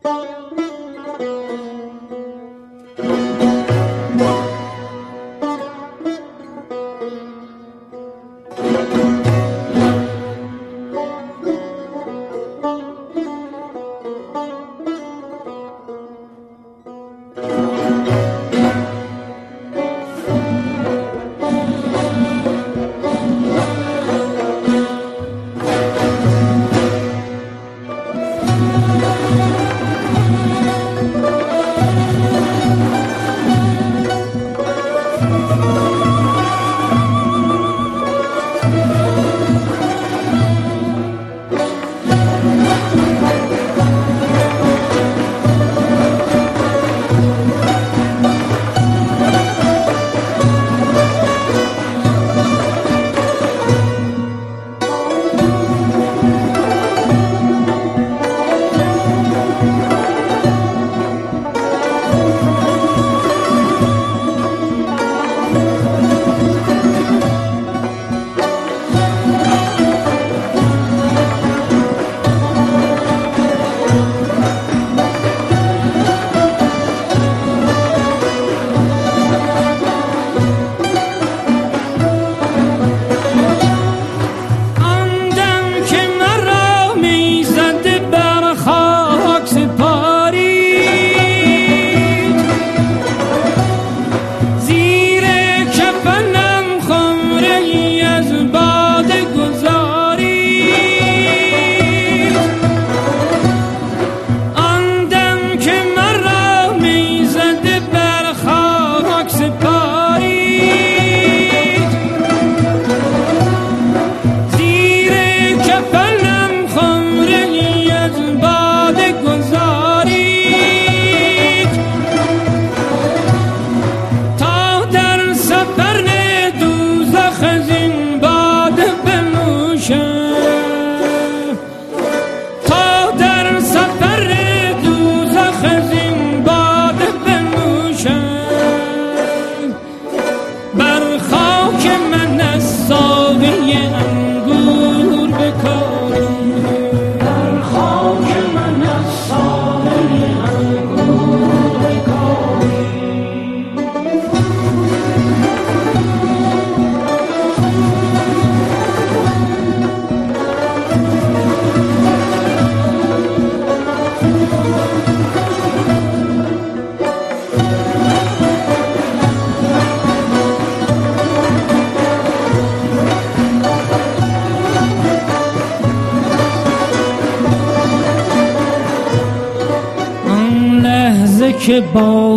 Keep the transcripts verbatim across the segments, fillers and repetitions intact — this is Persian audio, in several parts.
که با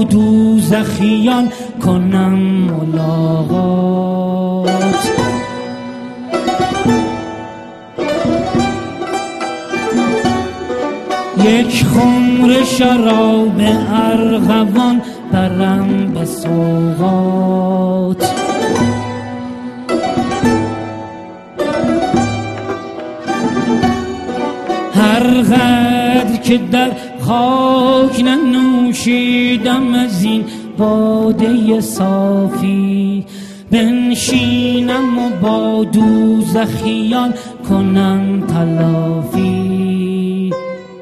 دوزخیان کنم ملاقات، یک خمر شراب ارغوان برم به سوغات. هر قدر که در خاک ننوشیدم از این باده صافی، بنشینم و با دوزخیان کنم تلافی.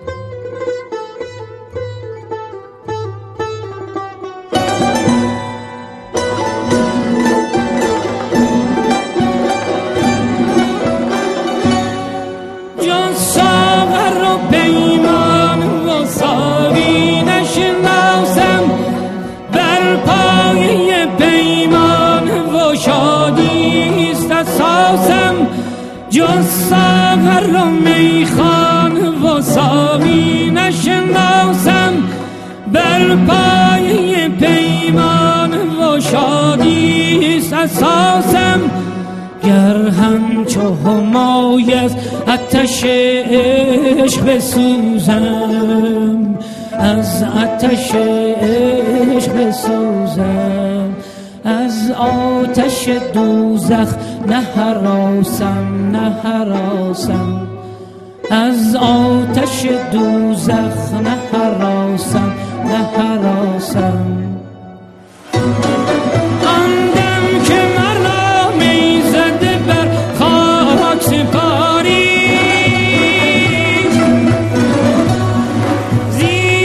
جان ساغر و پیمان و ساقی نشناسم، بر پای پیمان و شادی است اساسم. جان ساغر و میخان و ساقی نشناسم، بر پای پیمان و شادی است اساسم. گر همچو همایز آتش عشق بسوزم، از آتش عشق بسوزم، از آتش دوزخ نه هراسم نه هراسم، از آتش دوزخ نه هراسم نه هراسم. زیر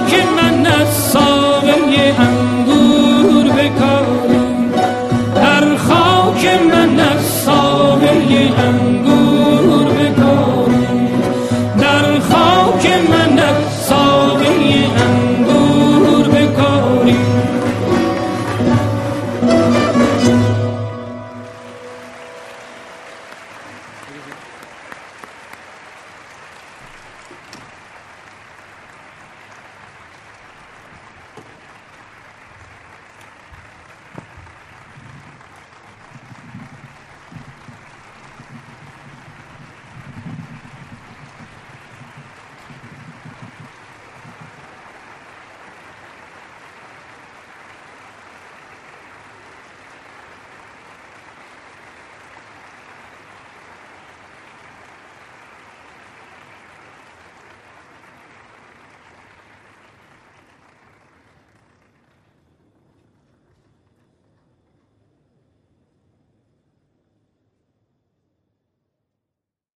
که